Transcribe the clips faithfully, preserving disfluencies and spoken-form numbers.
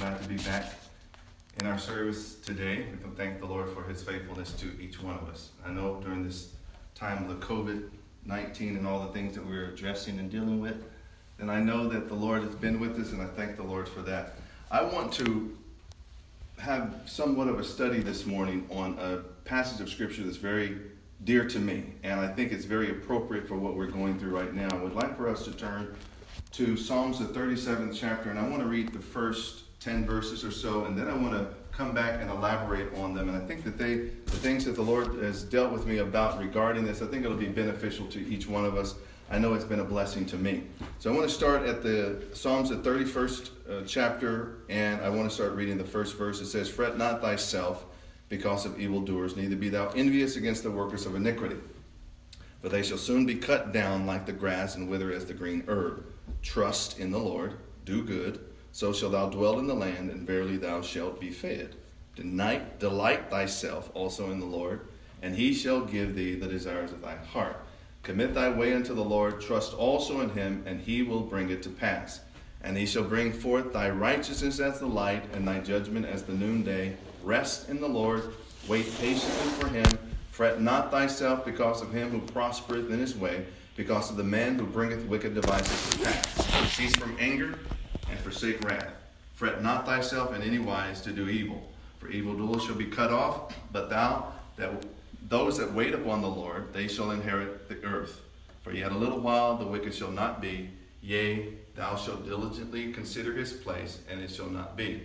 glad to be back in our service today. We can thank the Lord for his faithfulness to each one of us. I know during this time of the covid nineteen and all the things that we're addressing and dealing with, and I know that the Lord has been with us, and I thank the Lord for that. I want to have somewhat of a study this morning on a passage of Scripture that's very dear to me, and I think it's very appropriate for what we're going through right now. I would like for us to turn to Psalms, the thirty-seventh chapter, and I want to read the first ten verses or so, and then I want to come back and elaborate on them. And I think that they, the things that the Lord has dealt with me about regarding this, I think it'll be beneficial to each one of us. I know it's been a blessing to me. So I want to start at the Psalms, the thirty-first uh, chapter, and I want to start reading the first verse. It says, "Fret not thyself because of evildoers, neither be thou envious against the workers of iniquity. For they shall soon be cut down like the grass and wither as the green herb. Trust in the Lord, do good, so shalt thou dwell in the land, and verily thou shalt be fed. Delight, delight thyself also in the Lord, and he shall give thee the desires of thy heart. Commit thy way unto the Lord, trust also in him, and he will bring it to pass. And he shall bring forth thy righteousness as the light, and thy judgment as the noonday. Rest in the Lord, wait patiently for him. Fret not thyself because of him who prospereth in his way, because of the man who bringeth wicked devices to pass. Cease from anger, and forsake wrath. Fret not thyself in any wise to do evil, for evildoers shall be cut off, but thou, that those that wait upon the Lord, they shall inherit the earth. For yet a little while the wicked shall not be, yea, thou shalt diligently consider his place, and it shall not be."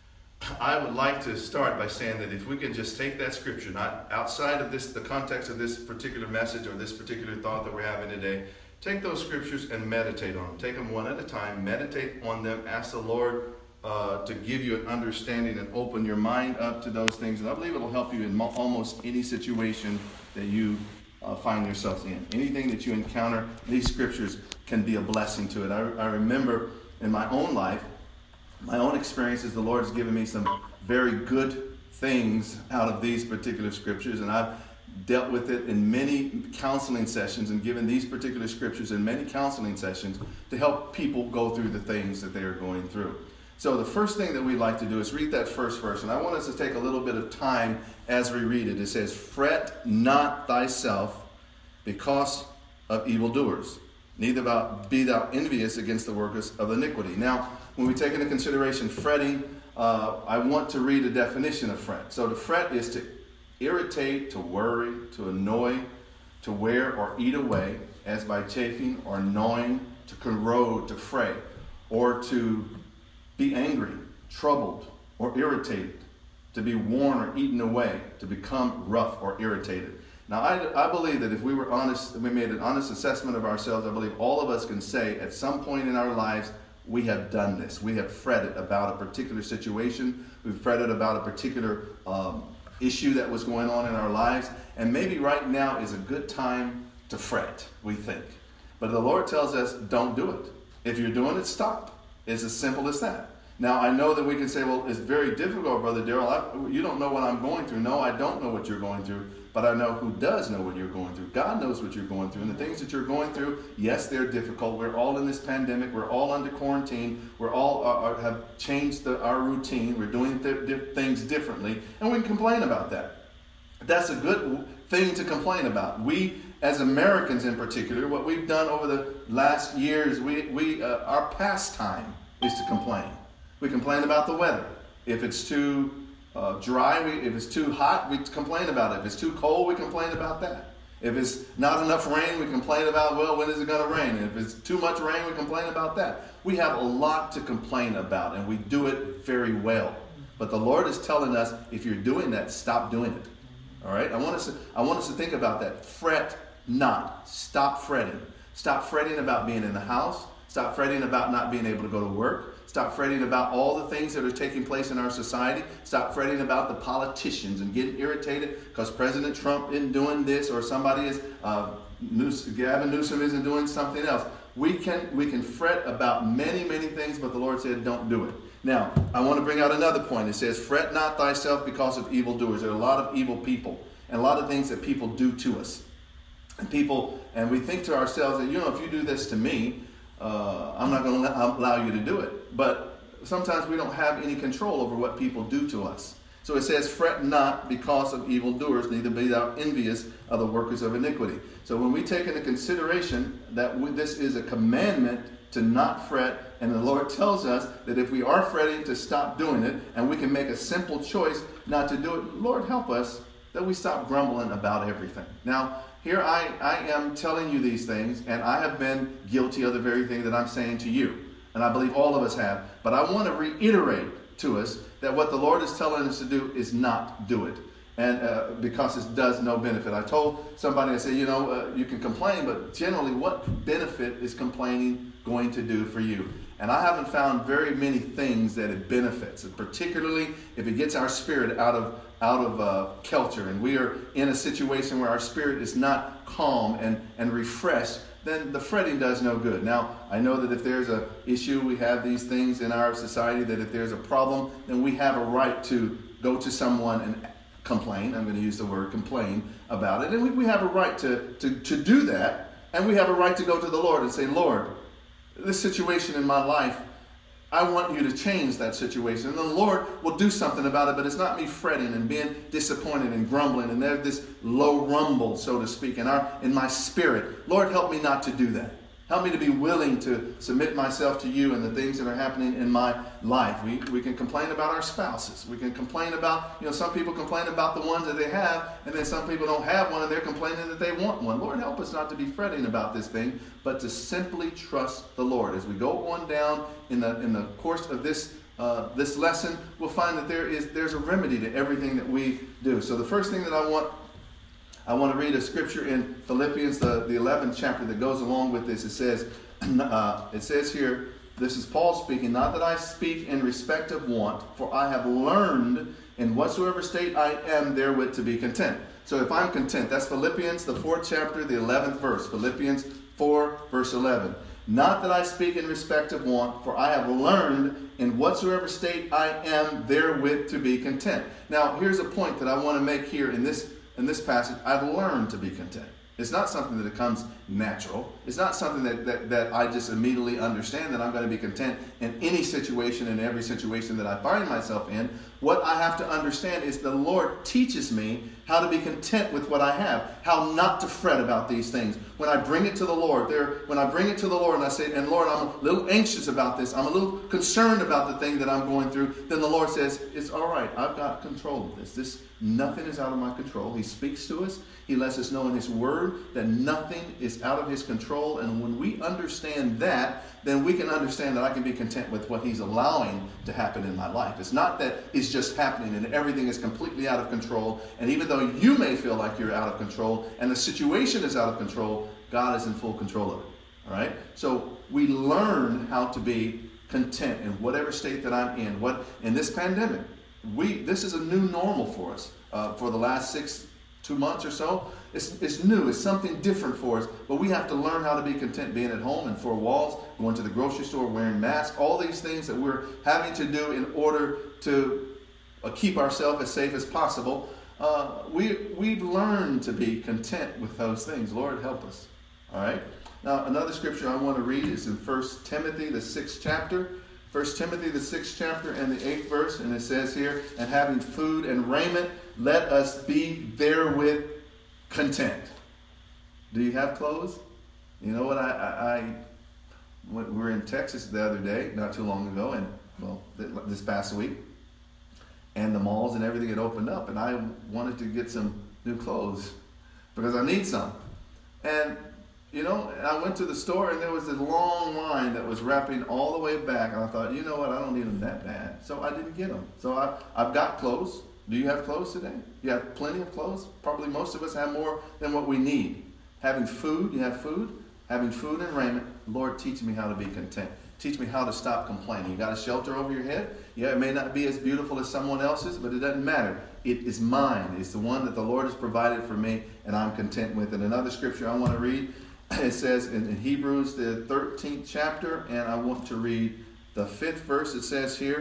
I would like to start by saying that if we could just take that scripture, not outside of this, the context of this particular message or this particular thought that we're having today, take those scriptures and meditate on them. Take them one at a time, meditate on them, ask the Lord uh, to give you an understanding and open your mind up to those things. And I believe it'll help you in mo- almost any situation that you uh, find yourselves in. Anything that you encounter, these scriptures can be a blessing to it. I, I remember in my own life, my own experiences, the Lord has given me some very good things out of these particular scriptures, and I've dealt with it in many counseling sessions and given these particular scriptures in many counseling sessions to help people go through the things that they are going through. So the first thing that we like to do is read that first verse, and I want us to take a little bit of time as we read it. It says, "Fret not thyself because of evildoers, neither be thou envious against the workers of iniquity." Now, when we take into consideration fretting, uh, I want to read a definition of fret. So to fret is to irritate, to worry, to annoy, to wear or eat away, as by chafing or gnawing, to corrode, to fray, or to be angry, troubled, or irritated, to be worn or eaten away, to become rough or irritated. Now, I, I believe that if we were honest, we made an honest assessment of ourselves, I believe all of us can say at some point in our lives, we have done this. We have fretted about a particular situation. We've fretted about a particular um, issue that was going on in our lives. And maybe right now is a good time to fret, we think. But the Lord tells us, don't do it. If you're doing it, stop. It's as simple as that. Now, I know that we can say, well, it's very difficult, Brother Daryl. You don't know what I'm going through. No, I don't know what you're going through. But I know who does know what you're going through. God knows what you're going through. And the things that you're going through, yes, they're difficult. We're all in this pandemic. We're all under quarantine. We're all uh, have changed the, our routine. We're doing th- th- things differently. And we can complain about that. That's a good thing to complain about. We, as Americans in particular, what we've done over the last years, we, we uh, our pastime is to complain. We complain about the weather. If it's too uh, dry, we, if it's too hot, we complain about it. If it's too cold, we complain about that. If it's not enough rain, we complain about, well, when is it going to rain? And if it's too much rain, we complain about that. We have a lot to complain about, and we do it very well. But the Lord is telling us, if you're doing that, stop doing it. All right? I want us to, I want us to think about that. Fret not. Stop fretting. Stop fretting about being in the house. Stop fretting about not being able to go to work. Stop fretting about all the things that are taking place in our society. Stop fretting about the politicians and getting irritated because President Trump isn't doing this or somebody is, uh, Gavin Newsom isn't doing something else. We can, we can fret about many, many things, but the Lord said don't do it. Now, I want to bring out another point. It says, "Fret not thyself because of evildoers." There are a lot of evil people and a lot of things that people do to us. And people, and we think to ourselves that, you know, if you do this to me, uh, I'm not going to allow you to do it. But sometimes we don't have any control over what people do to us. So it says, fret not because of evildoers, neither be thou envious of the workers of iniquity. So when we take into consideration that we, this is a commandment to not fret, and the Lord tells us that if we are fretting, to stop doing it, and we can make a simple choice not to do it, Lord help us that we stop grumbling about everything. Now, here I, I am telling you these things, and I have been guilty of the very thing that I'm saying to you. And I believe all of us have. But I want to reiterate to us that what the Lord is telling us to do is not do it. And uh, because it does no benefit. I told somebody, I said, you know, uh, you can complain, but generally what benefit is complaining going to do for you? And I haven't found very many things that it benefits, and particularly if it gets our spirit out of out of uh, kilter, and we are in a situation where our spirit is not calm and, and refreshed, then the fretting does no good. Now, I know that if there's an issue, we have these things in our society, that if there's a problem, then we have a right to go to someone and complain. I'm going to use the word complain about it. And we, we have a right to, to, to do that. And we have a right to go to the Lord and say, Lord, this situation in my life, I want you to change that situation. And the Lord will do something about it, but it's not me fretting and being disappointed and grumbling. And there's this low rumble, so to speak, in, our, in my spirit. Lord, help me not to do that. Help me to be willing to submit myself to you and the things that are happening in my life. We, we can complain about our spouses. We can complain about, you know, some people complain about the ones that they have, and then some people don't have one and they're complaining that they want one. Lord, help us not to be fretting about this thing, but to simply trust the Lord. As we go on down in the in the course of this uh, this lesson, we'll find that there is there's a remedy to everything that we do. So the first thing that I want I want to read a scripture in Philippians, the, the eleventh chapter, that goes along with this. It says, uh, it says here, this is Paul speaking, not that I speak in respect of want, for I have learned in whatsoever state I am therewith to be content. So if I'm content, that's Philippians, the fourth chapter, the eleventh verse. Philippians four, verse eleven. Not that I speak in respect of want, for I have learned in whatsoever state I am therewith to be content. Now, here's a point that I want to make here in this In this passage. I've learned to be content. It's not something that it comes natural. It's not something that, that, that I just immediately understand that I'm going to be content in any situation, in every situation that I find myself in. What I have to understand is the Lord teaches me how to be content with what I have, how not to fret about these things. When I bring it to the Lord, there, when I bring it to the Lord and I say, and Lord, I'm a little anxious about this, I'm a little concerned about the thing that I'm going through, then the Lord says, it's all right, I've got control of this. This nothing is out of my control. He speaks to us. He lets us know in His Word that nothing is out of His control. And when we understand that, then we can understand that I can be content with what He's allowing to happen in my life. It's not that it's just happening and everything is completely out of control. And even though you may feel like you're out of control and the situation is out of control, God is in full control of it. All right? So we learn how to be content in whatever state that I'm in. What in this pandemic, we this is a new normal for us. Uh, for the last six, two months or so, it's it's new. It's something different for us. But we have to learn how to be content being at home and four walls, going to the grocery store, wearing masks, all these things that we're having to do in order to uh, keep ourselves as safe as possible. Uh, we we've learned to be content with those things. Lord, help us. All right. Now, another scripture I want to read is in First Timothy, the sixth chapter. First Timothy, the sixth chapter and the eighth verse, and it says here, and having food and raiment, let us be therewith content. Do you have clothes? You know what, I, I, I we were in Texas the other day, not too long ago, and well, this past week, and the malls and everything had opened up, and I wanted to get some new clothes because I need some. And you know, I went to the store and there was this long line that was wrapping all the way back. And I thought, you know what, I don't need them that bad. So I didn't get them. So I, I've got clothes. Do you have clothes today? You have plenty of clothes? Probably most of us have more than what we need. Having food, you have food. Having food and raiment, Lord, teach me how to be content. Teach me how to stop complaining. You got a shelter over your head? Yeah, it may not be as beautiful as someone else's, but it doesn't matter. It is mine. It's the one that the Lord has provided for me, and I'm content with it. Another scripture I want to read, it says in, in Hebrews, the thirteenth chapter, and I want to read the fifth verse. It says here,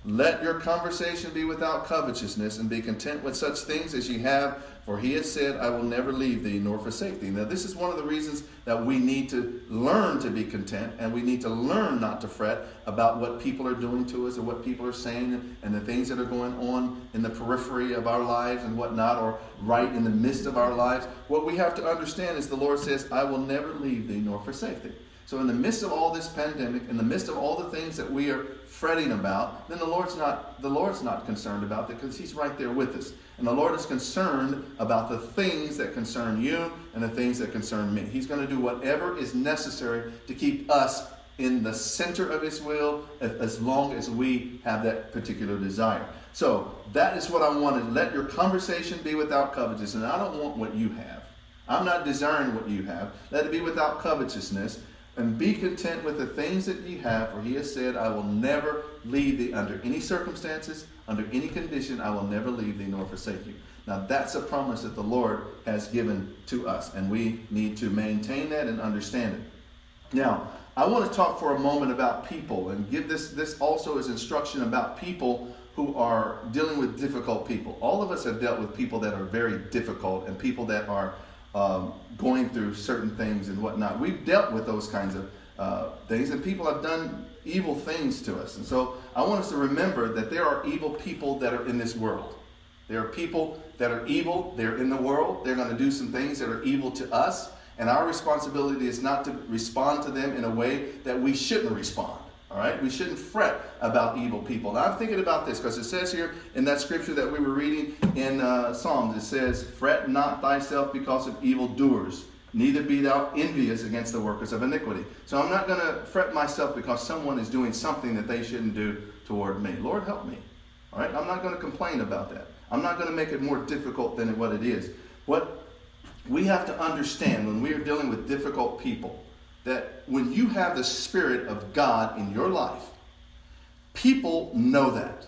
Let your conversation be without covetousness, and be content with such things as ye have, for he has said, I will never leave thee nor forsake thee. Now, this is one of the reasons that we need to learn to be content, and we need to learn not to fret about what people are doing to us, or what people are saying, and the things that are going on in the periphery of our lives and whatnot, or right in the midst of our lives. What we have to understand is the Lord says, I will never leave thee nor forsake thee. So in the midst of all this pandemic, in the midst of all the things that we are fretting about, then the Lord's not the Lord's not concerned about that, because he's right there with us. And the Lord is concerned about the things that concern you and the things that concern me. He's going to do whatever is necessary to keep us in the center of his will, as long as we have that particular desire. So that is what I wanted. Let your conversation be without covetousness. And I don't want what you have. I'm not desiring what you have. Let it be without covetousness. And be content with the things that ye have, for he has said, I will never leave thee under any circumstances, under any condition. I will never leave thee nor forsake you. Now that's a promise that the Lord has given to us, and we need to maintain that and understand it. Now, I want to talk for a moment about people, and give this, this also as instruction about people who are dealing with difficult people. All of us have dealt with people that are very difficult, and people that are Um, going through certain things and whatnot. We've dealt with those kinds of uh, things, and people have done evil things to us. And so I want us to remember that there are evil people that are in this world. There are people that are evil. They're in the world. They're going to do some things that are evil to us. And our responsibility is not to respond to them in a way that we shouldn't respond. All right? We shouldn't fret about evil people. Now, I'm thinking about this because it says here in that scripture that we were reading in uh, Psalms, it says, fret not thyself because of evildoers, neither be thou envious against the workers of iniquity. So I'm not going to fret myself because someone is doing something that they shouldn't do toward me. Lord, help me. All right? I'm not going to complain about that. I'm not going to make it more difficult than what it is. What we have to understand when we are dealing with difficult people, that when you have the Spirit of God in your life, people know that.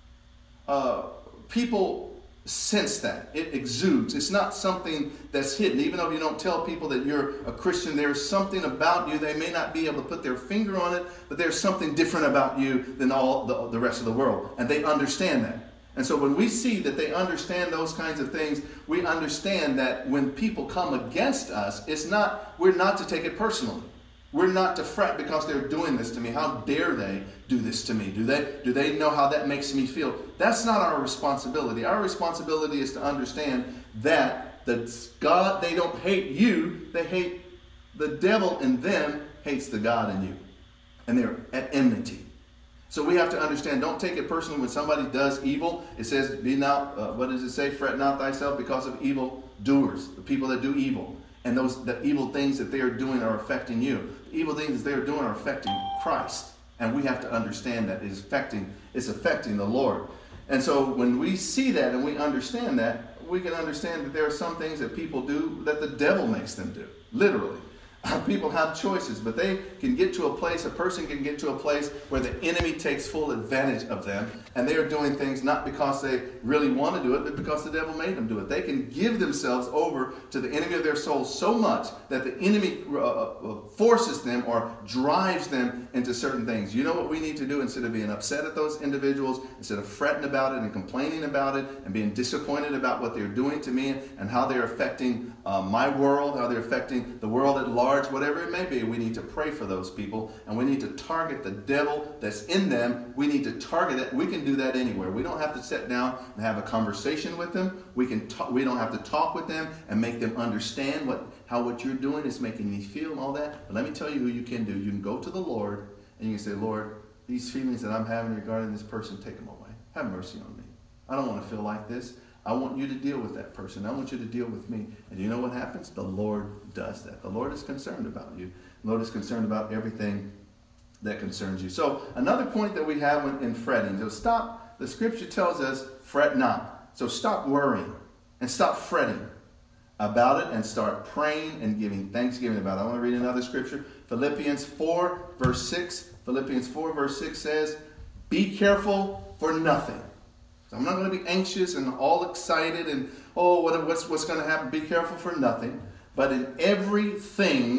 Uh, people sense that. It exudes. It's not something that's hidden. Even though you don't tell people that you're a Christian, there's something about you. They may not be able to put their finger on it, but there's something different about you than all the, the rest of the world. And they understand that. And so when we see that they understand those kinds of things, we understand that when people come against us, it's not, we're not to take it personally. We're not to fret because they're doing this to me. How dare they do this to me? Do they, do they know how that makes me feel? That's not our responsibility. Our responsibility is to understand that the God, they don't hate you. They hate the devil in them hates the God in you. And they're at enmity. So we have to understand, don't take it personally when somebody does evil. It says, be not, uh, what does it say? Fret not thyself because of evil doers, the people that do evil. And those the evil things that they are doing are affecting you. The evil things that they are doing are affecting Christ. And we have to understand that it's affecting, it's affecting the Lord. And so when we see that and we understand that, we can understand that there are some things that people do that the devil makes them do. Literally. People have choices, but they can get to a place, a person can get to a place where the enemy takes full advantage of them, and they are doing things not because they really want to do it, but because the devil made them do it. They can give themselves over to the enemy of their soul so much that the enemy uh, forces them or drives them into certain things. You know what we need to do instead of being upset at those individuals, instead of fretting about it and complaining about it and being disappointed about what they're doing to me and how they're affecting uh, my world, how they're affecting the world at large, whatever it may be, we need to pray for those people, and we need to target the devil that's in them. We need to target it. We can do that anywhere. We don't have to sit down and have a conversation with them. We can talk, we don't have to talk with them and make them understand what how what you're doing is making me feel and all that. But let me tell you who you can do. You can go to the Lord and you can say, Lord, these feelings that I'm having regarding this person, take them away. Have mercy on me. I don't want to feel like this. I want you to deal with that person. I want you to deal with me. And you know what happens? The Lord does that. The Lord is concerned about you. The Lord is concerned about everything that concerns you. So another point that we have in, in fretting. So stop. The scripture tells us, fret not. So stop worrying and stop fretting about it and start praying and giving thanksgiving about it. I want to read another scripture. Philippians four, verse six. Philippians four, verse six says, be careful for nothing. I'm not going to be anxious and all excited and, oh, what, what's, what's going to happen? Be careful for nothing. But in everything,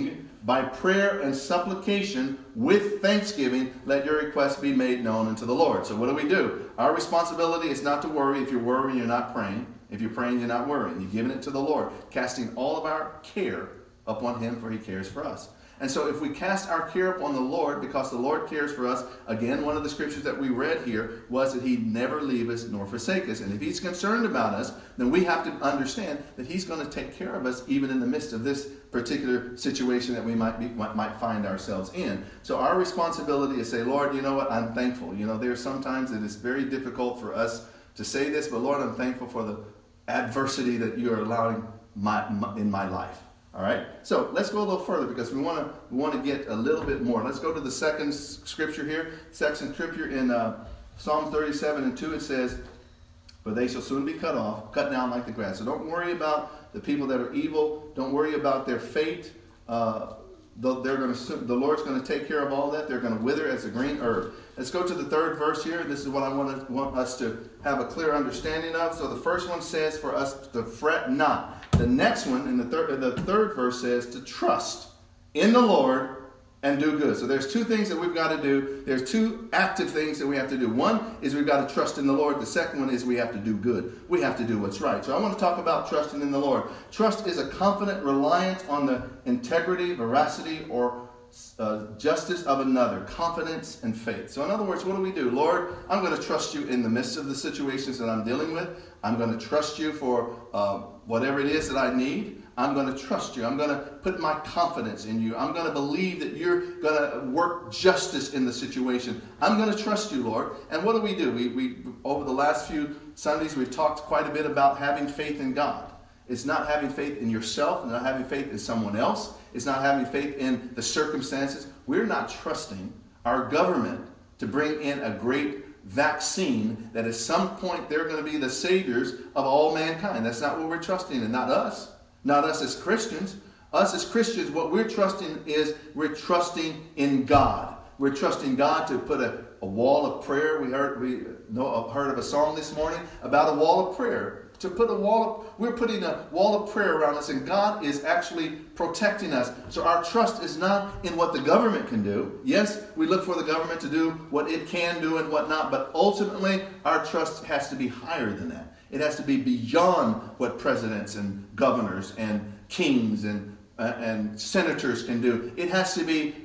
by prayer and supplication with thanksgiving, let your requests be made known unto the Lord. So what do we do? Our responsibility is not to worry. If you're worrying, you're not praying. If you're praying, you're not worrying. You're giving it to the Lord, casting all of our care upon him, for he cares for us. And so if we cast our care upon the Lord, because the Lord cares for us, again, one of the scriptures that we read here was that he never leave us nor forsake us. And if he's concerned about us, then we have to understand that he's going to take care of us even in the midst of this particular situation that we might be, might, might find ourselves in. So our responsibility is say, Lord, you know what? I'm thankful. You know, there's sometimes it is very difficult for us to say this, but Lord, I'm thankful for the adversity that you are allowing my, my, in my life. All right, so let's go a little further because we want to we want to get a little bit more. Let's go to the second scripture here. Second scripture in uh, Psalm thirty-seven and two. It says, "For they shall soon be cut off, cut down like the grass." So don't worry about the people that are evil. Don't worry about their fate. Uh, they're going to. The Lord's going to take care of all that. They're going to wither as the green herb. Let's go to the third verse here. This is what I want to, want us to have a clear understanding of. So the first one says for us to fret not. The next one, in the third, the third verse says to trust in the Lord and do good. So there's two things that we've got to do. There's two active things that we have to do. One is we've got to trust in the Lord. The second one is we have to do good. We have to do what's right. So I want to talk about trusting in the Lord. Trust is a confident reliance on the integrity, veracity, or uh, justice of another. Confidence and faith. So in other words, what do we do? Lord, I'm going to trust you in the midst of the situations that I'm dealing with. I'm going to trust you for uh, whatever it is that I need. I'm going to trust you. I'm going to put my confidence in you. I'm going to believe that you're going to work justice in the situation. I'm going to trust you, Lord. And what do we do? We, we over the last few Sundays, we've talked quite a bit about having faith in God. It's not having faith in yourself, and not having faith in someone else. It's not having faith in the circumstances. We're not trusting our government to bring in a great vaccine that at some point they're going to be the saviors of all mankind. That's not what we're trusting in, not us. Not us as Christians. Us as Christians, what we're trusting is we're trusting in God. We're trusting God to put a, a wall of prayer. We heard we know, heard of a song this morning about a wall of prayer. To put a wall of, we're putting a wall of prayer around us, and God is actually protecting us. So our trust is not in what the government can do. Yes, we look for the government to do what it can do and what not, but ultimately our trust has to be higher than that. It has to be beyond what presidents and governors and kings and uh, and senators can do. It has to be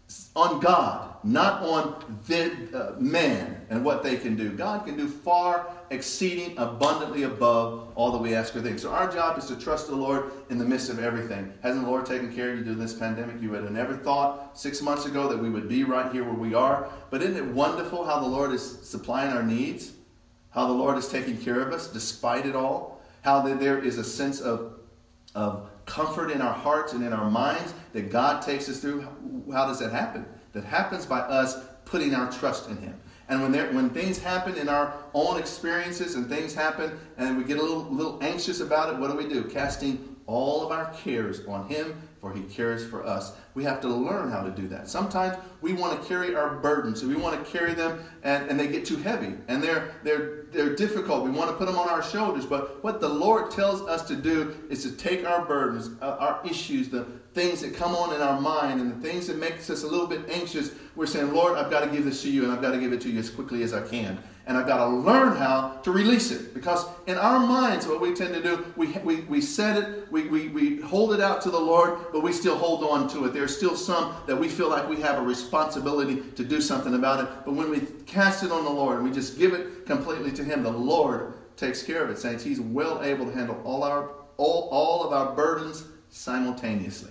on God, not on the, uh, man and what they can do. God can do far exceeding abundantly above all that we ask or think. So our job is to trust the Lord in the midst of everything. Hasn't the Lord taken care of you during this pandemic? You would have never thought six months ago that we would be right here where we are. But isn't it wonderful how the Lord is supplying our needs? How the Lord is taking care of us despite it all? How there is a sense of, of comfort in our hearts and in our minds that God takes us through. How does that happen? That happens by us putting our trust in Him. And when there, when things happen in our own experiences and things happen and we get a little, little anxious about it, what do we do? Casting all of our cares on Him, for He cares for us. We have to learn how to do that. Sometimes we want to carry our burdens, and we want to carry them, and, and they get too heavy, and they're they're they're difficult. We want to put them on our shoulders, but what the Lord tells us to do is to take our burdens, uh, our issues, the things that come on in our mind, and the things that makes us a little bit anxious. We're saying, Lord, I've got to give this to you, and I've got to give it to you as quickly as I can. And I've got to learn how to release it. Because in our minds, what we tend to do, we we, we set it, we, we, we hold it out to the Lord, but we still hold on to it. There's still some that we feel like we have a responsibility to do something about it. But when we cast it on the Lord and we just give it completely to Him, the Lord takes care of it, saints. He's well able to handle all our all, all of our burdens simultaneously.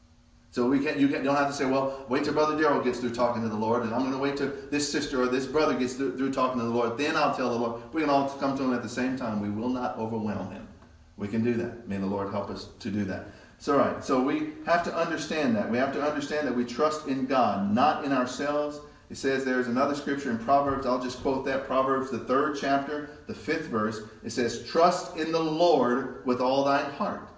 So we can't, you can't, don't have to say, well, wait till Brother Daryl gets through talking to the Lord, and I'm going to wait till this sister or this brother gets through, through talking to the Lord. Then I'll tell the Lord. We can all come to Him at the same time. We will not overwhelm Him. We can do that. May the Lord help us to do that. So, all right. So we have to understand that. We have to understand that we trust in God, not in ourselves. It says there's another scripture in Proverbs. I'll just quote that. Proverbs, the third chapter, the fifth verse. It says, trust in the Lord with all thine heart.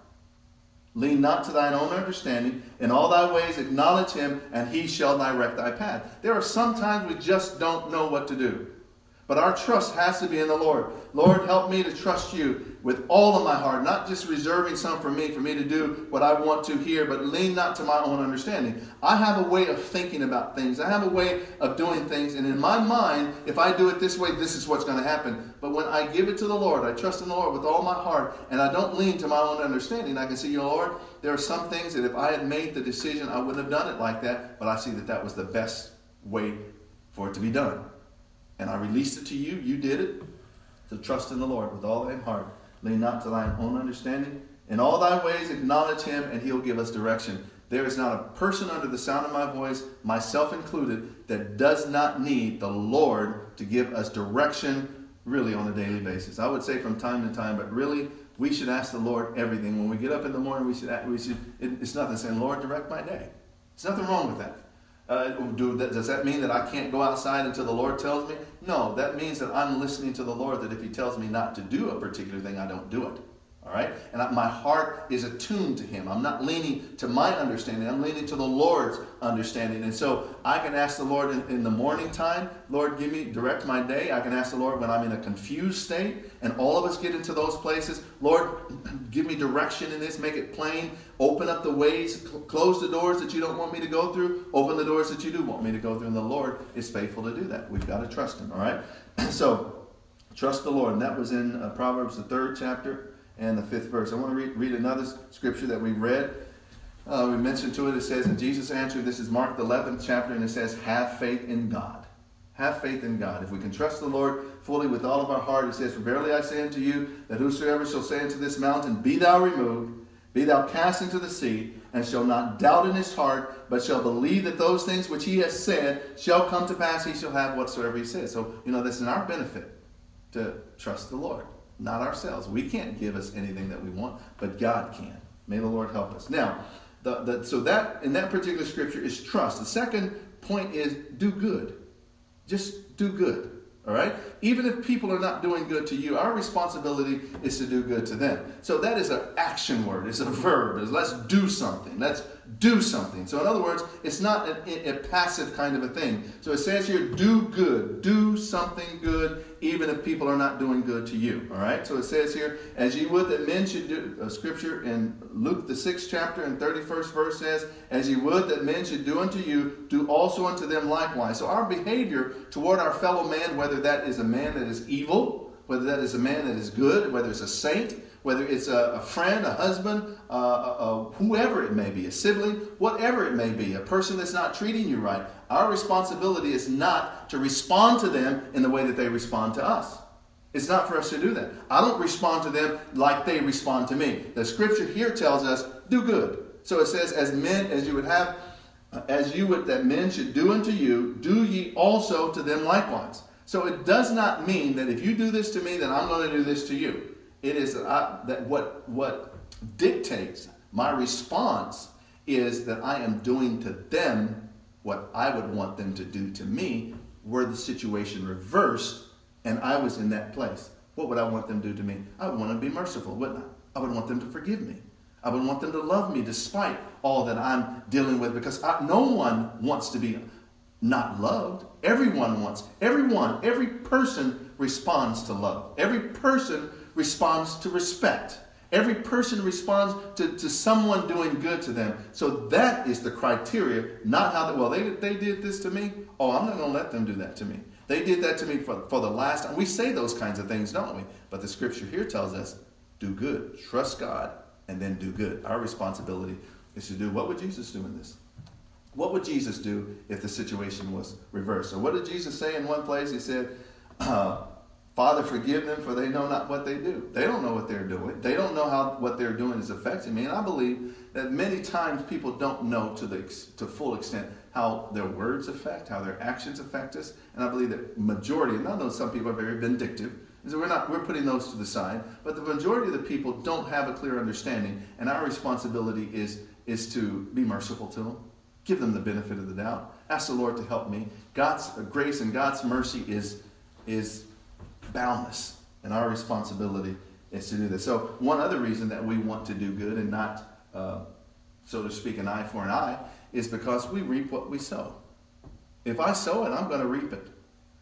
Lean not to thine own understanding. In all thy ways acknowledge Him, and He shall direct thy path. There are some times we just don't know what to do. But our trust has to be in the Lord. Lord, help me to trust you with all of my heart, not just reserving some for me, for me to do what I want to here, but lean not to my own understanding. I have a way of thinking about things. I have a way of doing things. And in my mind, if I do it this way, this is what's going to happen. But when I give it to the Lord, I trust in the Lord with all my heart, and I don't lean to my own understanding, I can see, you know, Lord, there are some things that if I had made the decision, I wouldn't have done it like that. But I see that that was the best way for it to be done. And I released it to you. You did it. To trust in the Lord with all thine heart. Lean not to thine own understanding. In all thy ways acknowledge him, and he'll give us direction. There is not a person under the sound of my voice, myself included, that does not need the Lord to give us direction really on a daily basis. I would say from time to time, but really we should ask the Lord everything. When we get up in the morning, we should, we should it, it's nothing saying, Lord, direct my day. There's nothing wrong with that. Uh, do that. Does that mean that I can't go outside until the Lord tells me? No, that means that I'm listening to the Lord, that if he tells me not to do a particular thing, I don't do it. All right? And I, my heart is attuned to him. I'm not leaning to my understanding. I'm leaning to the Lord's understanding. And so I can ask the Lord in, in the morning time, Lord, give me, direct my day. I can ask the Lord when I'm in a confused state, and all of us get into those places. Lord, give me direction in this. Make it plain. Open up the ways. Cl- close the doors that you don't want me to go through. Open the doors that you do want me to go through. And the Lord is faithful to do that. We've got to trust him. All right? So trust the Lord. And that was in uh, Proverbs, the third chapter. And the fifth verse. I want to read, read another scripture that we read. Uh, we mentioned to it. It says, and Jesus answered, this is Mark the eleventh chapter, and it says, have faith in God. Have faith in God. If we can trust the Lord fully with all of our heart, it says, for verily I say unto you, that whosoever shall say unto this mountain, be thou removed, be thou cast into the sea, and shall not doubt in his heart, but shall believe that those things which he has said shall come to pass, he shall have whatsoever he says. So, you know, that's in our benefit to trust the Lord. Not ourselves. We can't give us anything that we want, but God can. May the Lord help us. Now, the, the, so that in that particular scripture is trust. The second point is do good. Just do good. All right? Even if people are not doing good to you, our responsibility is to do good to them. So that is an action word. It's a verb. It's let's do something. Let's do something. So in other words, it's not a, a passive kind of a thing. So it says here, do good. Do something good, even if people are not doing good to you. All right? So it says here, as you would that men should do, uh, scripture in Luke the sixth chapter and thirty-first verse says, as you would that men should do unto you, do also unto them likewise. So our behavior toward our fellow man, whether that is a man that is evil, whether that is a man that is good, whether it's a saint, whether it's a, a friend, a husband, uh, a, a, whoever it may be, a sibling, whatever it may be, a person that's not treating you right, our responsibility is not to respond to them in the way that they respond to us. It's not for us to do that. I don't respond to them like they respond to me. The scripture here tells us, do good. So it says, as men, as you would have, as you would that men should do unto you, do ye also to them likewise. So it does not mean that if you do this to me, then I'm going to do this to you. It is that, I, that what, what dictates my response is that I am doing to them what I would want them to do to me, were the situation reversed and I was in that place. What would I want them to do to me? I would want them to be merciful, wouldn't I? I would want them to forgive me. I would want them to love me despite all that I'm dealing with, because I, no one wants to be not loved. Everyone wants, everyone, every person responds to love. Every person responds to respect. Every person responds to, to someone doing good to them. So that is the criteria, not how, they, well, they, they did this to me. Oh, I'm not going to let them do that to me. They did that to me for, for the last time. We say those kinds of things, don't we? But the scripture here tells us, do good, trust God, and then do good. Our responsibility is to do, what would Jesus do in this? What would Jesus do if the situation was reversed? So what did Jesus say in one place? He said, uh, Father, forgive them, for they know not what they do. They don't know what they're doing. They don't know how what they're doing is affecting me. And I believe that many times people don't know to the to full extent how their words affect, how their actions affect us. And I believe that majority, and I know some people are very vindictive, and so we're not we're putting those to the side, but the majority of the people don't have a clear understanding. And our responsibility is is to be merciful to them, give them the benefit of the doubt, ask the Lord to help me. God's grace and God's mercy is is boundless, and our responsibility is to do this. So one other reason that we want to do good and not, uh, so to speak, an eye for an eye, is because we reap what we sow. If I sow it, I'm going to reap it.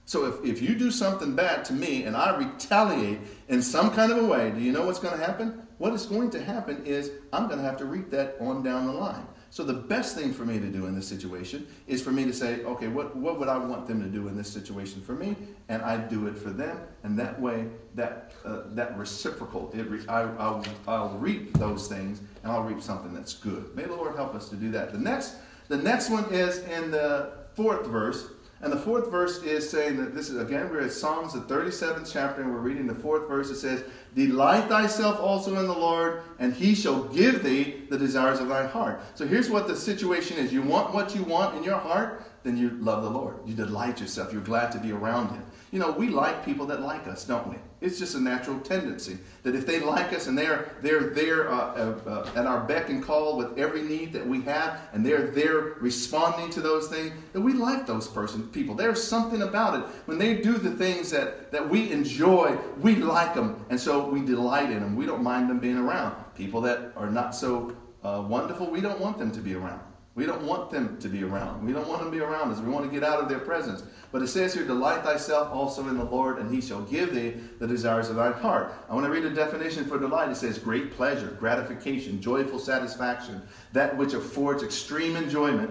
So if, if you do something bad to me and I retaliate in some kind of a way, do you know what's going to happen? What is going to happen is I'm going to have to reap that on down the line. So the best thing for me to do in this situation is for me to say, okay, what, what would I want them to do in this situation for me? And I do it for them. And that way, that uh, that reciprocal, it re- I, I'll, I'll reap those things and I'll reap something that's good. May the Lord help us to do that. The next, the next one is in the fourth verse. And the fourth verse is saying that this is, again, we're at Psalms, the thirty-seventh chapter, and we're reading the fourth verse. It says, delight thyself also in the Lord, and he shall give thee the desires of thy heart. So here's what the situation is. You want what you want in your heart, then you love the Lord. You delight yourself. You're glad to be around him. You know, we like people that like us, don't we? It's just a natural tendency that if they like us and they're they're there uh, uh, uh, at our beck and call with every need that we have, and they're there responding to those things, that we like those person people. There's something about it. When they do the things that, that we enjoy, we like them, and so we delight in them. We don't mind them being around. People that are not so uh, wonderful, we don't want them to be around. We don't want them to be around. We don't want them to be around us. We want to get out of their presence. But it says here, delight thyself also in the Lord, and he shall give thee the desires of thy heart. I want to read a definition for delight. It says great pleasure, gratification, joyful satisfaction, that which affords extreme enjoyment,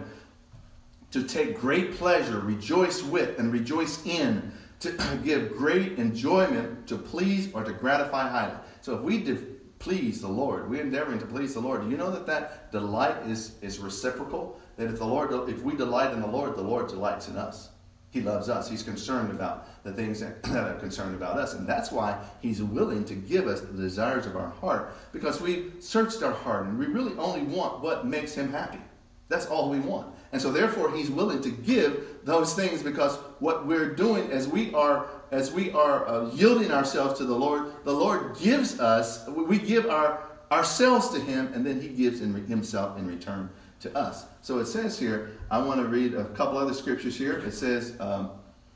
to take great pleasure, rejoice with, and rejoice in, to give great enjoyment, to please or to gratify highly. So if we did please the Lord, we're endeavoring to please the Lord. Do you know that that delight is, is reciprocal? That if the Lord, if we delight in the Lord, the Lord delights in us. He loves us. He's concerned about the things that, that are concerned about us. And that's why he's willing to give us the desires of our heart, because we searched our heart and we really only want what makes him happy. That's all we want. And so therefore he's willing to give those things, because what we're doing as we are as we are uh, yielding ourselves to the Lord, the Lord gives us, we give our ourselves to him, and then he gives in re- himself in return to us. So it says here, I want to read a couple other scriptures here. It says, um,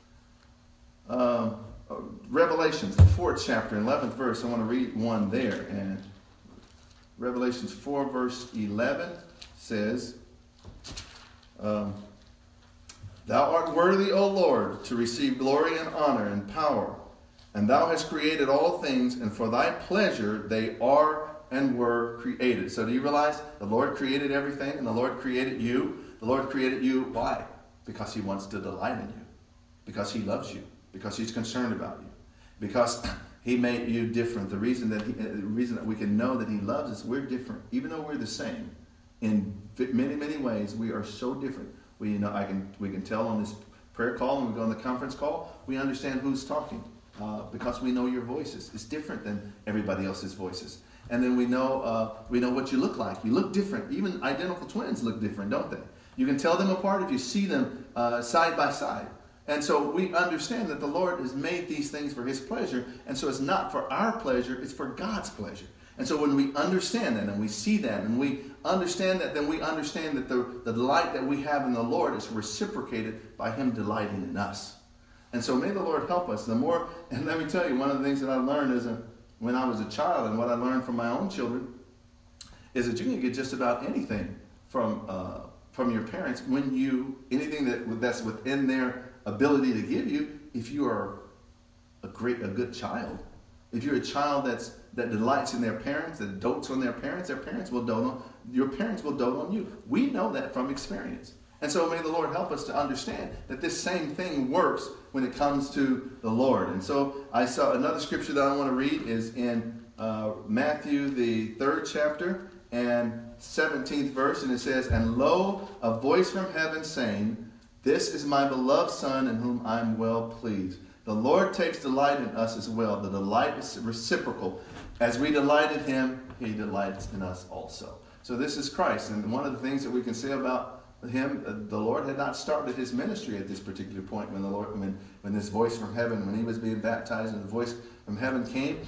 um, Revelations, the fourth chapter, eleventh verse. I want to read one there. And Revelations four, verse eleven says, um, thou art worthy, O Lord, to receive glory and honor and power. And thou hast created all things, and for thy pleasure they are and were created. So do you realize the Lord created everything, and the Lord created you? The Lord created you. Why? Because he wants to delight in you. Because he loves you. Because he's concerned about you. Because he made you different. The reason that he, the reason that we can know that he loves us, we're different. Even though we're the same, in many, many ways, we are so different. We, you know, I can, we can tell on this prayer call, when we go on the conference call, we understand who's talking. Uh, because we know your voices. It's different than everybody else's voices. And then we know uh, we know what you look like. You look different. Even identical twins look different, don't they? You can tell them apart if you see them uh, side by side. And so we understand that the Lord has made these things for his pleasure. And so it's not for our pleasure, it's for God's pleasure. And so when we understand that and we see that and we understand that, then we understand that the, the delight that we have in the Lord is reciprocated by him delighting in us. And so may the Lord help us. The more, and let me tell you, one of the things that I learned is a, when I was a child, and what I learned from my own children, is that you can get just about anything from uh, from your parents when you, anything that that's within their ability to give you, if you are a great, a good child. If you're a child that's that delights in their parents, that dotes on their parents, their parents will dote on, your parents will dote on you. We know that from experience. And so may the Lord help us to understand that this same thing works when it comes to the Lord. And so I saw another scripture that I want to read is in uh, Matthew, the third chapter and seventeenth verse. And it says, and lo, a voice from heaven saying, this is my beloved Son in whom I am well pleased. The Lord takes delight in us as well. The delight is reciprocal. As we delight in him, he delights in us also. So this is Christ. And one of the things that we can say about him, uh, the Lord had not started his ministry at this particular point when the Lord, when, when this voice from heaven, when he was being baptized, and the voice from heaven came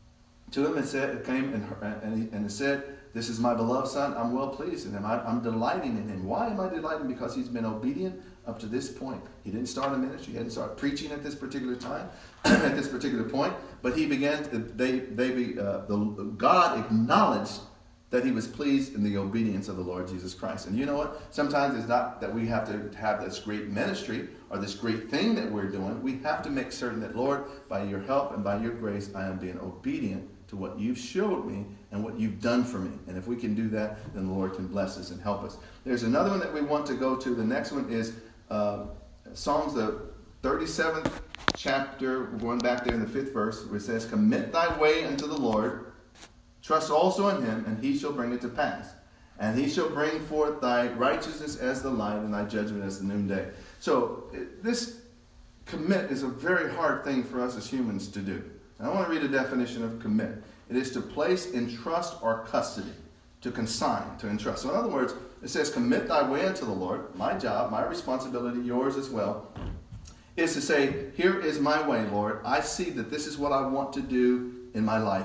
to him and said, it came and and, he, and it said, this is my beloved Son. I'm well pleased in him. I, I'm delighting in him. Why am I delighting? Because he's been obedient up to this point. He didn't start a ministry. He hadn't started preaching at this particular time, at this particular point. But he began. To, they they be, uh, the God acknowledged that he was pleased in the obedience of the Lord Jesus Christ. And you know what? Sometimes it's not that we have to have this great ministry or this great thing that we're doing. We have to make certain that, Lord, by your help and by your grace, I am being obedient to what you've showed me and what you've done for me. And if we can do that, then the Lord can bless us and help us. There's another one that we want to go to. The next one is uh, Psalms, the thirty-seventh chapter. We're going back there in the fifth verse, where it says, commit thy way unto the Lord. Trust also in him, and he shall bring it to pass. And he shall bring forth thy righteousness as the light, and thy judgment as the noonday. So this commit is a very hard thing for us as humans to do. And I want to read a definition of commit. It is to place in trust or custody, to consign, to entrust. So in other words, it says, commit thy way unto the Lord. My job, my responsibility, yours as well, is to say, here is my way, Lord. I see that this is what I want to do in my life.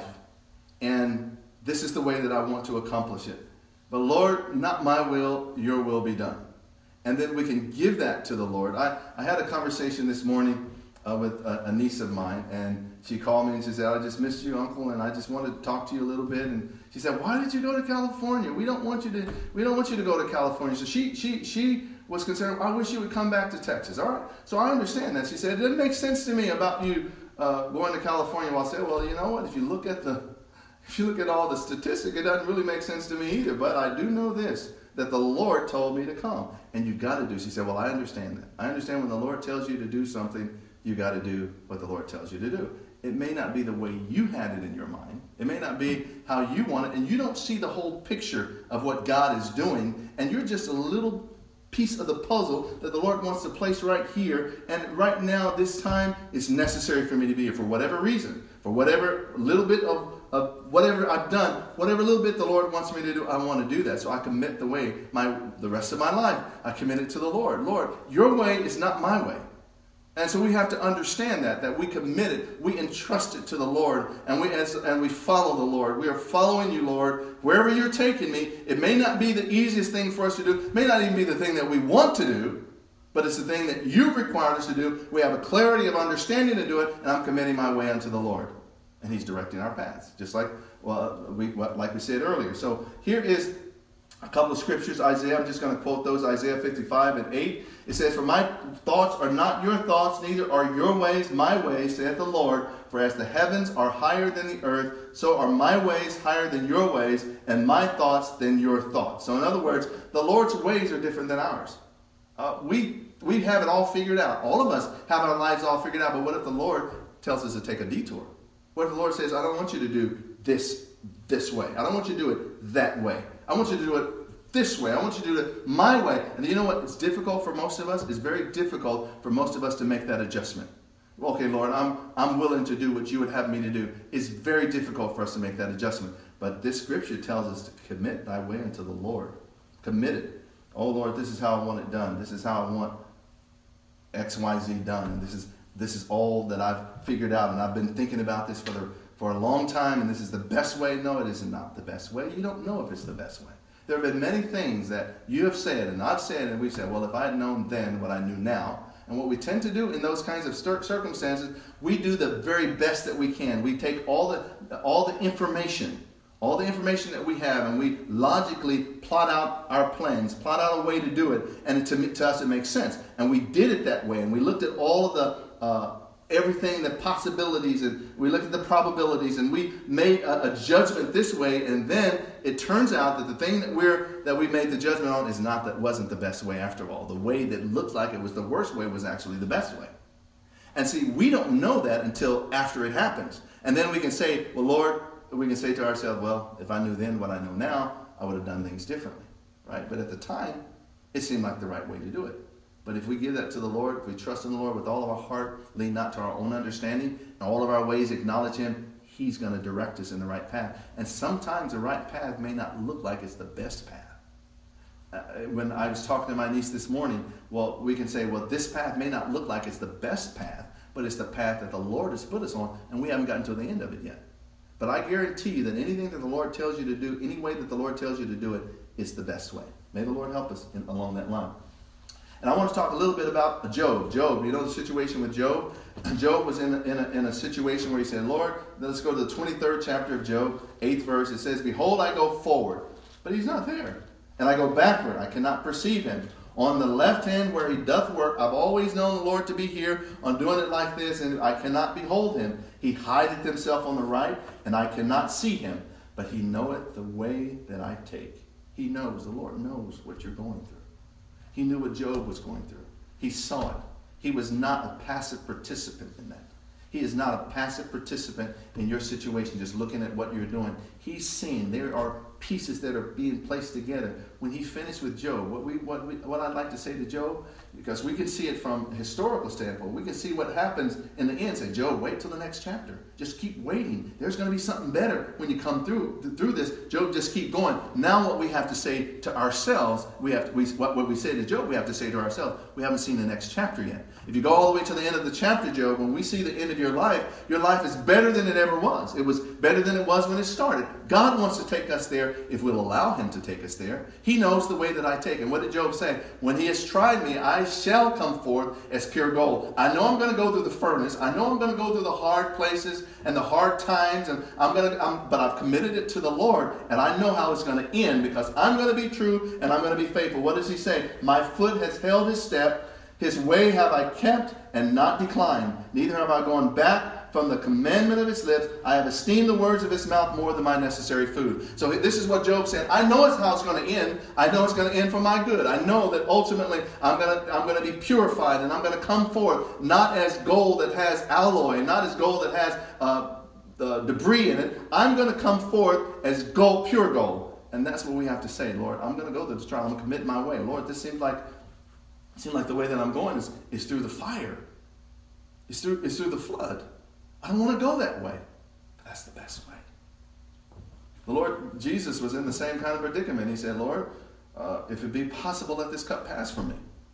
And this is the way that I want to accomplish it. But Lord, not my will, your will be done. And then we can give that to the Lord. I, I had a conversation this morning uh, with a, a niece of mine, and she called me and she said, I just missed you, Uncle, and I just wanted to talk to you a little bit. And she said, why did you go to California? We don't want you to, we don't want you to go to California. So she, she, she was concerned, I wish you would come back to Texas. All right. So I understand that. She said, it doesn't make sense to me about you uh, going to California. Well, I said, well, you know what? If you look at the If you look at all the statistics, it doesn't really make sense to me either. But I do know this, that the Lord told me to come. And you got to do. She said, well, I understand that. I understand when the Lord tells you to do something, you got to do what the Lord tells you to do. It may not be the way you had it in your mind. It may not be how you want it. And you don't see the whole picture of what God is doing. And you're just a little piece of the puzzle that the Lord wants to place right here. And right now, this time, is necessary for me to be here for whatever reason. For whatever little bit of Of whatever I've done, whatever little bit the Lord wants me to do, I want to do that. So I commit the way, my the rest of my life, I commit it to the Lord. Lord, your way is not my way. And so we have to understand that, that we commit it, we entrust it to the Lord, and we as, and we follow the Lord. We are following you, Lord, wherever you're taking me. It may not be the easiest thing for us to do, it may not even be the thing that we want to do, but it's the thing that you've required us to do. We have a clarity of understanding to do it, and I'm committing my way unto the Lord. And he's directing our paths, just like well, we like we said earlier. So here is a couple of scriptures. Isaiah, I'm just going to quote those. Isaiah fifty-five and eight. It says, for my thoughts are not your thoughts, neither are your ways my ways, saith the Lord. For as the heavens are higher than the earth, so are my ways higher than your ways, and my thoughts than your thoughts. So in other words, the Lord's ways are different than ours. Uh, we, we have it all figured out. All of us have our lives all figured out. But what if the Lord tells us to take a detour? What if the Lord says, I don't want you to do this this way. I don't want you to do it that way. I want you to do it this way. I want you to do it my way. And you know what? It's difficult for most of us. It's very difficult for most of us to make that adjustment. Okay, Lord, I'm, I'm willing to do what you would have me to do. It's very difficult for us to make that adjustment. But this scripture tells us to commit thy way unto the Lord. Commit it. Oh, Lord, this is how I want it done. This is how I want X, Y, Z done. And this is This is all that I've figured out, and I've been thinking about this for the, for a long time, and this is the best way. No, it is not the best way. You don't know if it's the best way. There have been many things that you have said, and I've said, and we've said, well, if I had known then what I knew now. And what we tend to do in those kinds of circumstances, we do the very best that we can. We take all the all the information, all the information that we have, and we logically plot out our plans, plot out a way to do it, and to, to us it makes sense. And we did it that way, and we looked at all of the Uh, everything, the possibilities, and we looked at the probabilities, and we made a, a judgment this way, and then it turns out that the thing that we're that we made the judgment on is not that wasn't the best way after all. The way that looked like it was the worst way was actually the best way. And see, we don't know that until after it happens, and then we can say, well, Lord, we can say to ourselves, well, if I knew then what I know now, I would have done things differently, right? But at the time, it seemed like the right way to do it. But if we give that to the Lord, if we trust in the Lord with all of our heart, lean not to our own understanding, and all of our ways acknowledge him, he's going to direct us in the right path. And sometimes the right path may not look like it's the best path. Uh, when I was talking to my niece this morning, well, we can say, well, this path may not look like it's the best path, but it's the path that the Lord has put us on, and we haven't gotten to the end of it yet. But I guarantee you that anything that the Lord tells you to do, any way that the Lord tells you to do it, is the best way. May the Lord help us in, along that line. And I want to talk a little bit about Job. Job, you know the situation with Job? Job was in a, in, a, in a situation where he said, Lord, let's go to the twenty-third chapter of Job, eighth verse. It says, behold, I go forward, but he's not there. And I go backward, I cannot perceive him. On the left hand where he doth work, I've always known the Lord to be here on doing it like this, and I cannot behold him. He hideth himself on the right, and I cannot see him. But he knoweth the way that I take. He knows, the Lord knows what you're going through. He knew what Job was going through. He saw it. He was not a passive participant in that. He is not a passive participant in your situation, just looking at what you're doing. He's seen there are pieces that are being placed together. When he finished with Job, what we what we, what I'd like to say to Job, because we can see it from a historical standpoint, we can see what happens in the end. Say, Job, wait till the next chapter. Just keep waiting. There's going to be something better when you come through through this. Job, just keep going. Now, what we have to say to ourselves, we have to, we what, what we say to Job, we have to say to ourselves. We haven't seen the next chapter yet. If you go all the way to the end of the chapter, Job, when we see the end of your life, your life is better than it ever was. It was better than it was when it started. God wants to take us there if we'll allow him to take us there. He knows the way that I take. And what did Job say? When he has tried me, I shall come forth as pure gold. I know I'm going to go through the furnace. I know I'm going to go through the hard places and the hard times. And I'm going to, I'm, but I've committed it to the Lord. And I know how it's going to end because I'm going to be true and I'm going to be faithful. What does he say? My foot has held his step. His way have I kept and not declined. Neither have I gone back from the commandment of his lips. I have esteemed the words of his mouth more than my necessary food. So this is what Job said. I know it's how it's going to end. I know it's going to end for my good. I know that ultimately I'm going to I'm going to be purified and I'm going to come forth not as gold that has alloy, not as gold that has uh, uh, debris in it. I'm going to come forth as gold, pure gold. And that's what we have to say, Lord. I'm going to go through this trial. I'm going to commit my way. Lord, this seems like It seems like the way that I'm going is, is through the fire. It's through, it's through the flood. I don't want to go that way. But that's the best way. The Lord Jesus was in the same kind of predicament. He said, Lord, uh, if it be possible, let this cup pass from me.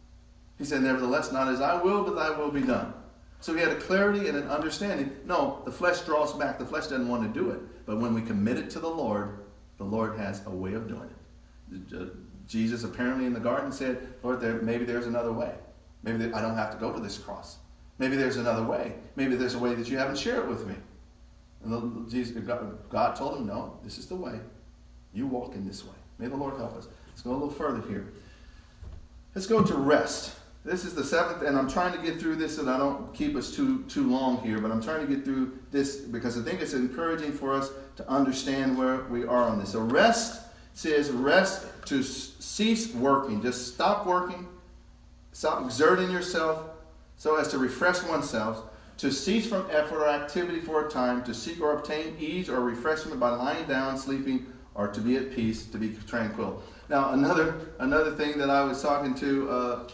He said, nevertheless, not as I will, but thy will be done. So he had a clarity and an understanding. No, the flesh draws back. The flesh doesn't want to do it. But when we commit it to the Lord, the Lord has a way of doing it. Jesus apparently in the garden said, Lord, there, maybe there's another way. Maybe there, I don't have to go to this cross. Maybe there's another way. Maybe there's a way that you haven't shared with me. And the, Jesus, God, God told him, no, this is the way. You walk in this way. May the Lord help us. Let's go a little further here. Let's go to rest. This is the seventh, and I'm trying to get through this so that I don't keep us too, too long here, but I'm trying to get through this because I think it's encouraging for us to understand where we are on this. So rest says rest to cease working. Just stop working. Stop exerting yourself so as to refresh oneself. To cease from effort or activity for a time. To seek or obtain ease or refreshment by lying down, sleeping, or to be at peace, to be tranquil. Now, another another thing that I was talking to uh,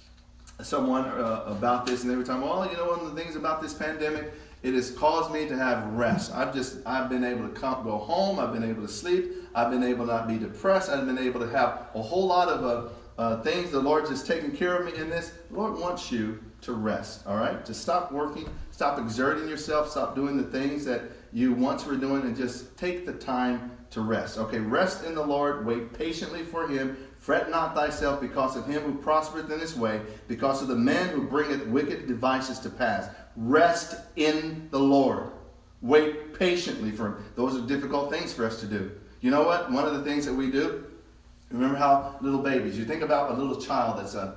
someone uh, about this, and they were talking, well, you know, one of the things about this pandemic, it has caused me to have rest. I've just, I've been able to come, go home. I've been able to sleep. I've been able to not be depressed. I've been able to have a whole lot of uh, uh, things. The Lord just taking care of me in this. The Lord wants you to rest, all right? To stop working, stop exerting yourself, stop doing the things that you once were doing, and just take the time to rest. Okay, rest in the Lord. Wait patiently for him. Fret not thyself because of him who prospereth in his way, because of the man who bringeth wicked devices to pass. Rest in the Lord. Wait patiently for him. Those are difficult things for us to do. You know what? One of the things that we do, remember how little babies, you think about a little child that's a,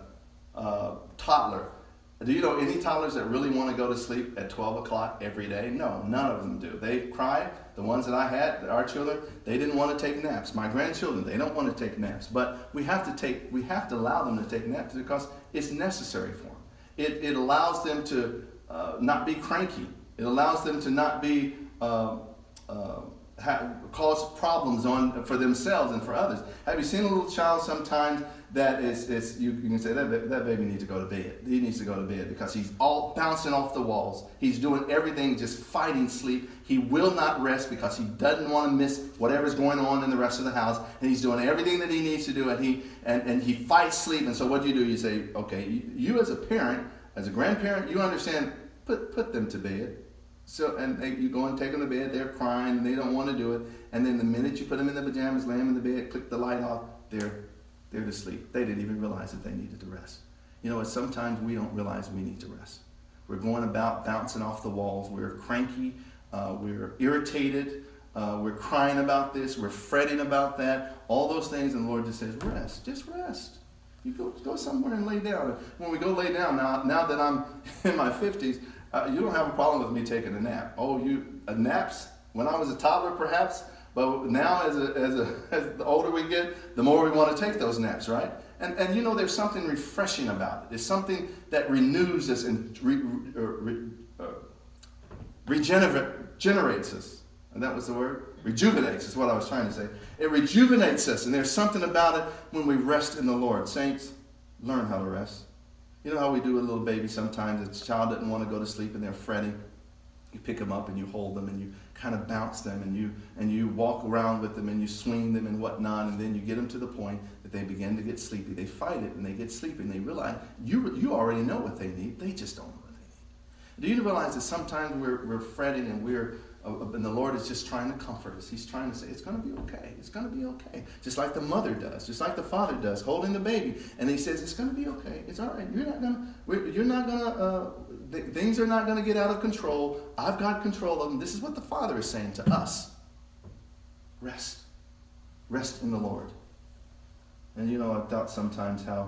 a toddler. Do you know any toddlers that really want to go to sleep at twelve o'clock every day? No, none of them do. They cry. The ones that I had, our children, they didn't want to take naps. My grandchildren, they don't want to take naps. But we have to take, we have to allow them to take naps because it's necessary for them. It, it allows them to uh, not be cranky. It allows them to not be uh, uh, ha- cause problems on for themselves and for others. Have you seen a little child sometimes that is, is you, you can say that that baby needs to go to bed. He needs to go to bed because he's all bouncing off the walls. He's doing everything, just fighting sleep. He will not rest because he doesn't want to miss whatever's going on in the rest of the house. And he's doing everything that he needs to do, and he and, and he fights sleep. And so what do you do? You say, okay, you, you as a parent, as a grandparent, you understand. Put put them to bed. So and they, you go and take them to bed. They're crying and they don't want to do it. And then the minute you put them in the pajamas, lay them in the bed, click the light off, they're they're to sleep. They didn't even realize that they needed to rest. You know what? Sometimes we don't realize we need to rest. We're going about bouncing off the walls. We're cranky. Uh, we're irritated. Uh, we're crying about this. We're fretting about that. All those things, and the Lord just says, rest. Just rest. You go go somewhere and lay down. When we go lay down, now now that I'm in my fifties, uh, you don't have a problem with me taking a nap. Oh, you uh, naps when I was a toddler, perhaps, but now as a, as a as the older we get, the more we want to take those naps, right? And and you know, there's something refreshing about it. It's something that renews us and re, uh, re, uh, regenerates us. And that was the word? Rejuvenates is what I was trying to say. It rejuvenates us. And there's something about it when we rest in the Lord. Saints, learn how to rest. You know how we do with a little baby sometimes? A child doesn't want to go to sleep and they're fretting. You pick them up and you hold them and you kind of bounce them and you and you walk around with them and you swing them and whatnot, and then you get them to the point that they begin to get sleepy. They fight it and they get sleepy and they realize you you already know what they need. They just don't know what they need. Do you realize that sometimes we're, we're fretting and we're Uh, and the Lord is just trying to comfort us. He's trying to say, it's going to be okay. It's going to be okay. Just like the mother does. Just like the father does, holding the baby. And he says, it's going to be okay. It's all right. You're not going to, you're not going to, uh, th- things are not going to get out of control. I've got control of them. This is what the Father is saying to us. Rest. Rest in the Lord. And you know, I've thought sometimes how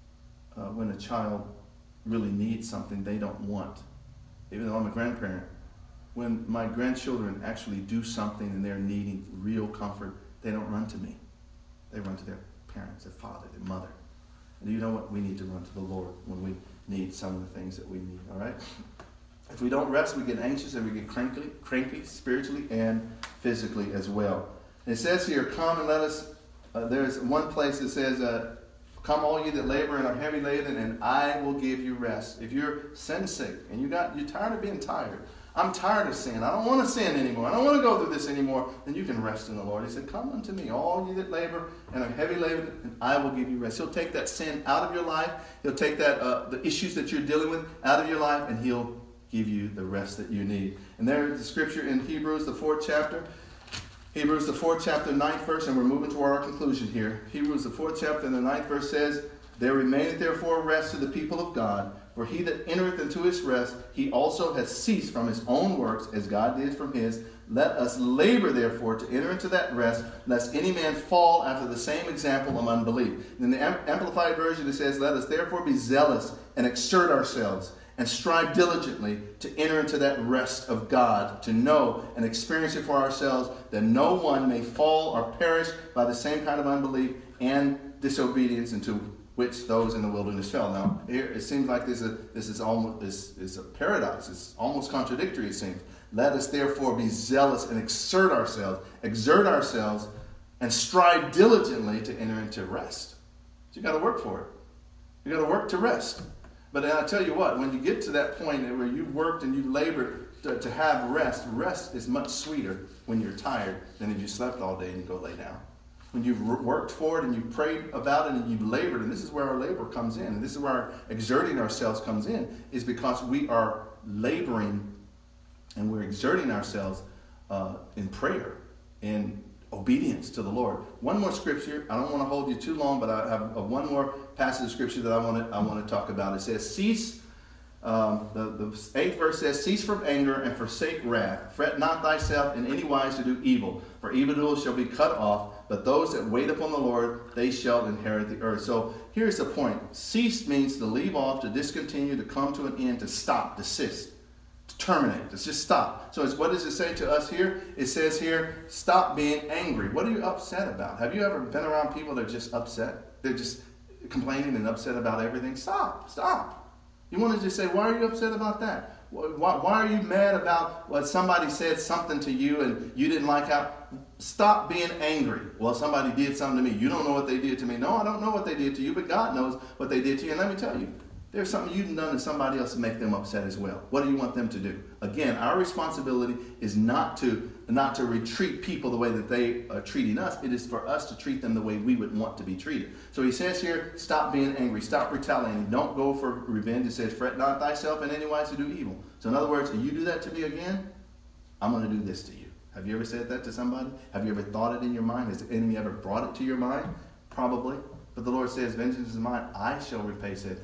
uh, when a child really needs something they don't want, even though I'm a grandparent, when my grandchildren actually do something and they're needing real comfort, they don't run to me. They run to their parents, their father, their mother. And you know what? We need to run to the Lord when we need some of the things that we need, all right? If we don't rest, we get anxious and we get cranky, cranky spiritually and physically as well. And it says here, come and let us, uh, there's one place that says, uh, come all you that labor and are heavy laden, and I will give you rest. If you're sin sick and you got, you're tired of being tired, I'm tired of sin. I don't want to sin anymore. I don't want to go through this anymore. Then you can rest in the Lord. He said, come unto me, all you that labor and are heavy laden, and I will give you rest. He'll take that sin out of your life. He'll take that uh, the issues that you're dealing with out of your life, and he'll give you the rest that you need. And there's the scripture in Hebrews, the fourth chapter. Hebrews, the fourth chapter, ninth verse, and we're moving toward our conclusion here. Hebrews, the fourth chapter, and the ninth verse says, there remaineth therefore rest to the people of God, for he that entereth into his rest, he also has ceased from his own works, as God did from his. Let us labor therefore to enter into that rest, lest any man fall after the same example of unbelief. And in the Amplified Version it says, let us therefore be zealous and exert ourselves, and strive diligently to enter into that rest of God, to know and experience it for ourselves, that no one may fall or perish by the same kind of unbelief and disobedience into which those in the wilderness fell. Now, here it seems like this is, this is almost this is a paradox. It's almost contradictory, it seems. Let us therefore be zealous and exert ourselves, exert ourselves, and strive diligently to enter into rest. So you got to work for it. You got to work to rest. But then I tell you what, when you get to that point where you've worked and you've labored to, to have rest, rest is much sweeter when you're tired than if you slept all day and you go lay down. When you've worked for it and you've prayed about it and you've labored, and this is where our labor comes in, and this is where our exerting ourselves comes in, is because we are laboring and we're exerting ourselves uh, in prayer, in obedience to the Lord. One more scripture. I don't want to hold you too long, but I have uh, one more passage of scripture that I want to I want to talk about. It says, cease, um, the, the eighth verse says, cease from anger and forsake wrath. Fret not thyself in any wise to do evil, for evildoers shall be cut off. But those that wait upon the Lord, they shall inherit the earth. So here's the point. Cease means to leave off, to discontinue, to come to an end, to stop, desist, to terminate. To just stop. So it's, what does it say to us here? It says here, stop being angry. What are you upset about? Have you ever been around people that are just upset? They're just complaining and upset about everything? Stop. Stop. You want to just say, why are you upset about that? Why, why are you mad about what somebody said something to you and you didn't like how? Stop being angry. Well, somebody did something to me. You don't know what they did to me. No, I don't know what they did to you, but God knows what they did to you. And let me tell you, there's something you've done to somebody else to make them upset as well. What do you want them to do? Again, our responsibility is not to not to retreat people the way that they are treating us. It is for us to treat them the way we would want to be treated. So he says here, stop being angry. Stop retaliating. Don't go for revenge. It says, fret not thyself in any wise to do evil. So in other words, if you do that to me again, I'm going to do this to you. Have you ever said that to somebody? Have you ever thought it in your mind? Has the enemy ever brought it to your mind? Probably. But the Lord says, vengeance is mine. I shall repay, saith the Lord.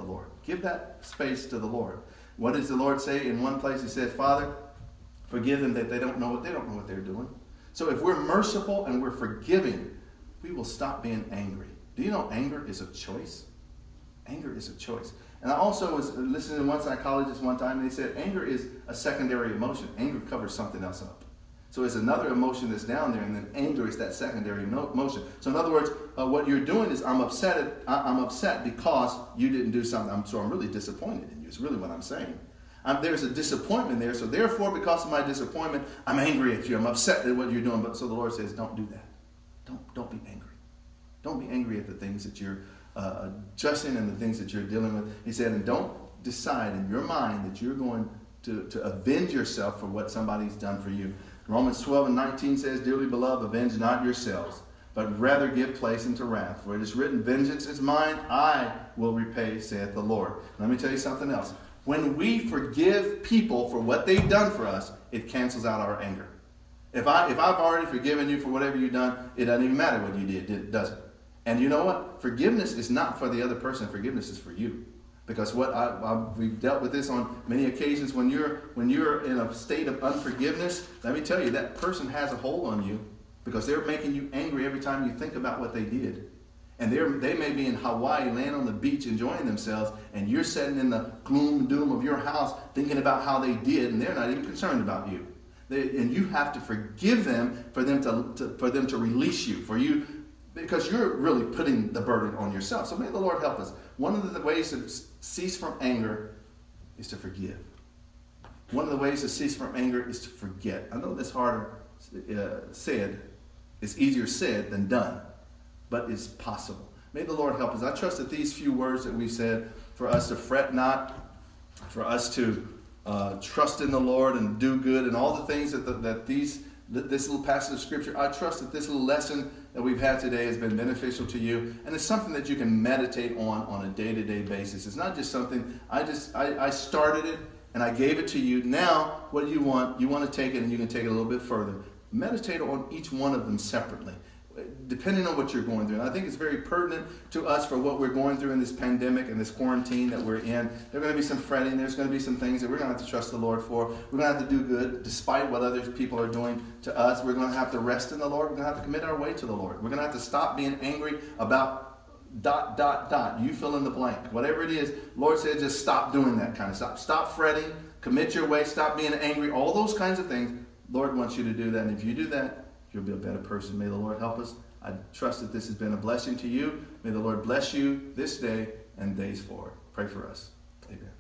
Give that space to the Lord. What does the Lord say in one place? He said, Father, forgive them that they don't know what they don't know what they're doing. So if we're merciful and we're forgiving, we will stop being angry. Do you know anger is a choice? Anger is a choice. And I also was listening to one psychologist one time, and they said anger is a secondary emotion. Anger covers something else up. So it's another emotion that's down there, and then anger is that secondary emotion. So in other words, uh, what you're doing is I'm upset. At, I, I'm upset because you didn't do something. I'm, so I'm really disappointed in you. It's really what I'm saying. I'm, there's a disappointment there. So therefore, because of my disappointment, I'm angry at you. I'm upset at what you're doing. But so the Lord says, don't do that. Don't don't be angry. Don't be angry at the things that you're uh, adjusting and the things that you're dealing with. He said, and don't decide in your mind that you're going to, to avenge yourself for what somebody's done for you. Romans twelve and nineteen says, dearly beloved, avenge not yourselves, but rather give place unto wrath. For it is written, vengeance is mine, I will repay, saith the Lord. Let me tell you something else. When we forgive people for what they've done for us, it cancels out our anger. If, I, if I've already forgiven you for whatever you've done, it doesn't even matter what you did, does it? And you know what? Forgiveness is not for the other person. Forgiveness is for you. Because what I, I, we've dealt with this on many occasions. When you're when you're in a state of unforgiveness, let me tell you, that person has a hold on you because they're making you angry every time you think about what they did. And they they may be in Hawaii, laying on the beach, enjoying themselves, and you're sitting in the gloom and doom of your house, thinking about how they did, and they're not even concerned about you. They, and you have to forgive them for them to, to for them to release you, for you. Because you're really putting the burden on yourself. So may the Lord help us. One of the ways to cease from anger is to forgive. One of the ways to cease from anger is to forget. I know that's harder uh, said. It's easier said than done. But it's possible. May the Lord help us. I trust that these few words that we said, for us to fret not, for us to uh, trust in the Lord and do good, and all the things that, the, that these this little passage of Scripture, I trust that this little lesson that we've had today has been beneficial to you, and it's something that you can meditate on on a day-to-day basis. It's not just something, I just, I, I started it, and I gave it to you. Now, what do you want? You want to take it, and you can take it a little bit further. Meditate on each one of them separately, depending on what you're going through. And I think it's very pertinent to us for what we're going through in this pandemic and this quarantine that we're in. There's going to be some fretting. There's going to be some things that we're going to have to trust the Lord for. We're going to have to do good despite what other people are doing to us. We're going to have to rest in the Lord. We're going to have to commit our way to the Lord. We're going to have to stop being angry about dot, dot, dot. You fill in the blank. Whatever it is, Lord said just stop doing that kind of stuff. Stop fretting. Commit your way. Stop being angry. All those kinds of things. Lord wants you to do that. And if you do that, you'll be a better person. May the Lord help us. I trust that this has been a blessing to you. May the Lord bless you this day and days forward. Pray for us. Amen.